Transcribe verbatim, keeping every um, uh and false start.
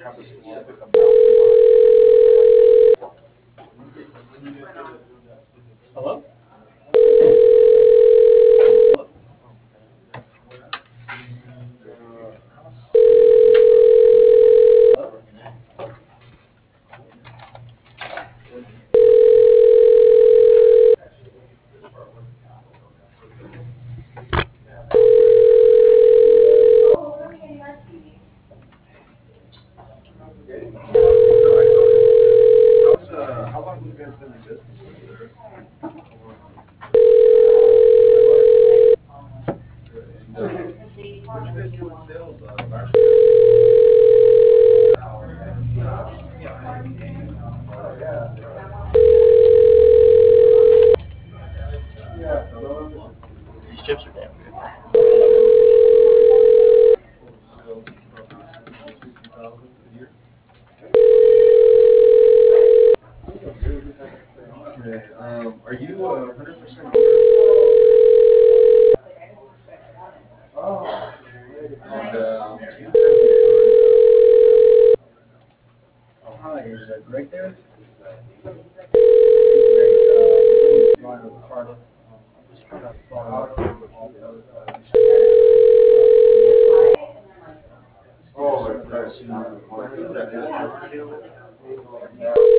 have a specific amount in mind? Hello? How's, uh, how long have you guys been in business? And, uh, what did you guys do in sales uh, last year? These chips are damn good. Sales from sixty thousand a year. Okay, um, are you a hundred percent Oh. And, um, do you have Oh, hi, is that Greg there? Hey, Greg, uh, my name is Ryan with Cardiff. Um, I'm just trying to follow up on all the, uh, Oh, it's, uh,